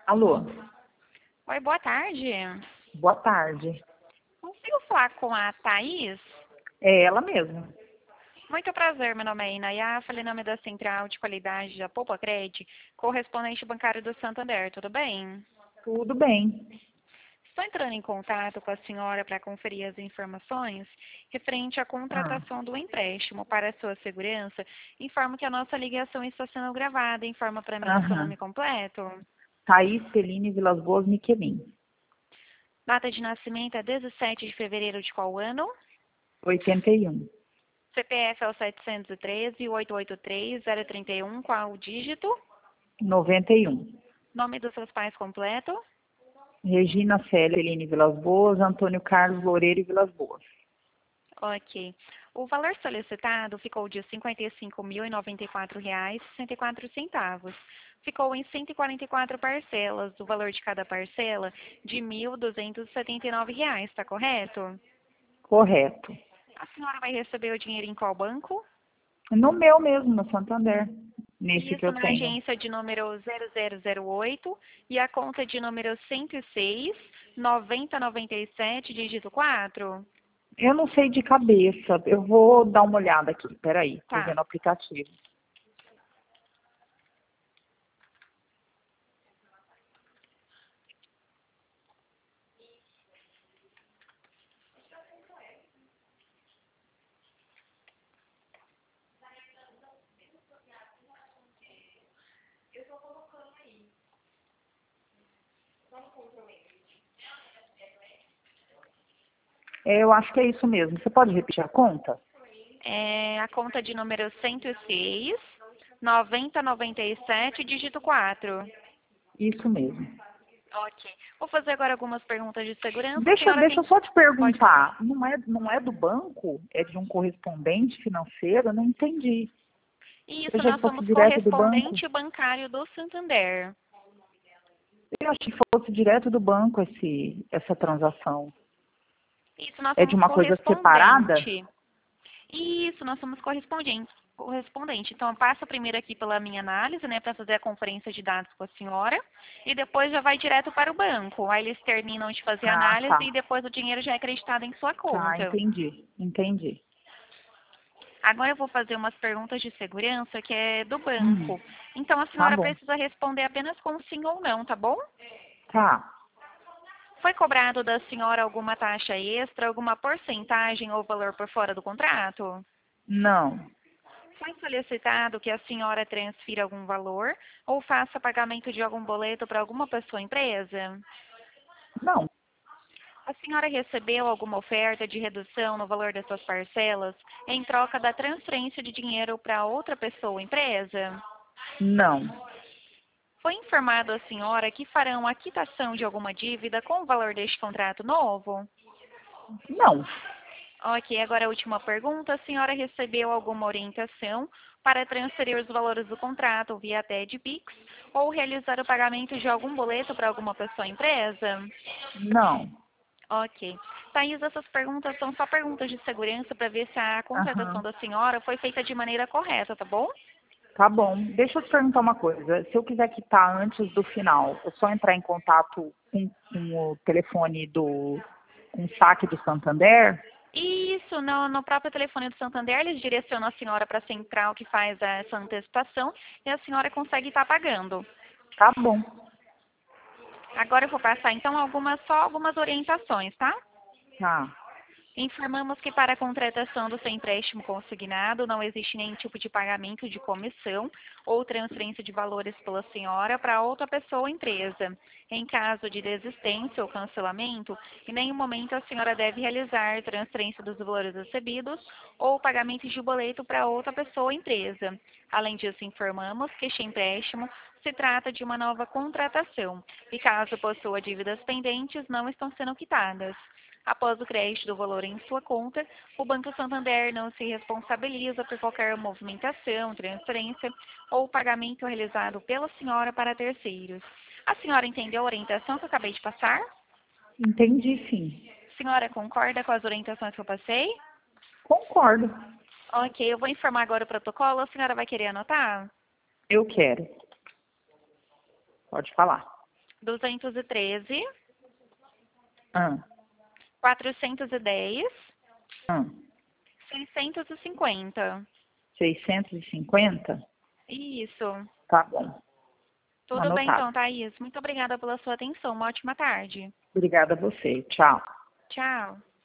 Alô, Oi, boa tarde. boa tarde. Consigo falar com a Thaís? É ela mesma. Muito prazer, meu nome é Inaya, falei em nome da Central de Qualidade da Poupa Cred, correspondente bancário do Santander, tudo bem? Tudo bem. Estou entrando em contato com a senhora para conferir as informações referente à Ah, contratação do empréstimo. Para a sua segurança, informo que a nossa ligação está sendo gravada. Informa para mim o seu aham. nome completo. Thaís Peline Vilas Boas Miquelin. Data de nascimento é 17 de fevereiro de qual ano? 81. CPF é o 713-883-031, qual o dígito? 91. Nome dos seus pais completo? Regina Célia Peline Vilas Boas, Antônio Carlos Loureiro e Vilas Boas. Ok. O valor solicitado ficou de R$ 55.094,64. Ficou em 144 parcelas, o valor de cada parcela de R$ 1.279, está correto? Correto. A senhora vai receber o dinheiro em qual banco? No meu mesmo, no Santander. Nesse que Isso eu na tenho. agência de número 0008 e a conta de número 106 9097, dígito 4. Eu não sei de cabeça. Eu vou dar uma olhada aqui. Peraí, tô Tá. vendo o aplicativo. Eu acho que é isso mesmo. Você pode repetir a conta? É a conta de número 106 9097, dígito 4. Isso mesmo. Ok. Vou fazer agora algumas perguntas de segurança. A senhora Deixa tem... eu só te Pode falar. perguntar, não é do banco? É de um correspondente financeiro? Eu não entendi. Eu Isso, achei nós que fosse somos direto do banco. correspondente bancário do Santander. Eu achei que fosse direto do banco essa transação. Isso, nós É de somos uma coisa separada? correspondente. Isso, nós somos correspondente. Então, eu passo primeiro aqui pela minha análise, né, para fazer a conferência de dados com a senhora, e depois já vai direto para o banco. Aí eles terminam de fazer a Ah, análise tá. e depois o dinheiro já é acreditado em sua Tá, conta. entendi. Agora eu vou fazer umas perguntas de segurança que é do Hum, banco. Então, a tá senhora bom. precisa responder apenas com sim ou não, tá bom? Tá. Foi cobrado da senhora alguma taxa extra, alguma porcentagem ou valor por fora do contrato? Não. Foi solicitado que a senhora transfira algum valor ou faça pagamento de algum boleto para alguma pessoa ou empresa? Não. A senhora recebeu alguma oferta de redução no valor das suas parcelas em troca da transferência de dinheiro para outra pessoa ou empresa? Não. Foi informado à senhora que farão a quitação de alguma dívida com o valor deste contrato novo? Não. Ok, agora a última pergunta. A senhora recebeu alguma orientação para transferir os valores do contrato via TED Pix ou realizar o pagamento de algum boleto para alguma pessoa ou empresa? Não. Ok. Thaís, essas perguntas são só perguntas de segurança para ver se a contratação Aham. da senhora foi feita de maneira correta, tá bom? Tá bom. Deixa eu te perguntar uma coisa. Se eu quiser quitar antes do final, é só entrar em contato com o telefone com o saque do Santander? Isso, no próprio telefone do Santander, eles direcionam a senhora para a central que faz essa antecipação e a senhora consegue estar pagando. Tá bom. Agora eu vou passar então só algumas orientações, tá? Tá. Informamos que para a contratação do seu empréstimo consignado não existe nenhum tipo de pagamento de comissão ou transferência de valores pela senhora para outra pessoa ou empresa. Em caso de desistência ou cancelamento, em nenhum momento a senhora deve realizar transferência dos valores recebidos ou pagamento de boleto para outra pessoa ou empresa. Além disso, informamos que este empréstimo se trata de uma nova contratação e caso possua dívidas pendentes, não estão sendo quitadas. Após o crédito do valor em sua conta, o Banco Santander não se responsabiliza por qualquer movimentação, transferência ou pagamento realizado pela senhora para terceiros. A senhora entendeu a orientação que eu acabei de passar? Entendi, sim. A senhora concorda com as orientações que eu passei? Concordo. Ok, eu vou informar agora o protocolo. A senhora vai querer anotar? Eu quero. Pode falar. 213, Ah, 410, ah, 650. 650? Isso. Tá bom. Tudo bem Anotado. então, Thaís. Muito obrigada pela sua atenção. Uma ótima tarde. Obrigada a você. Tchau. Tchau.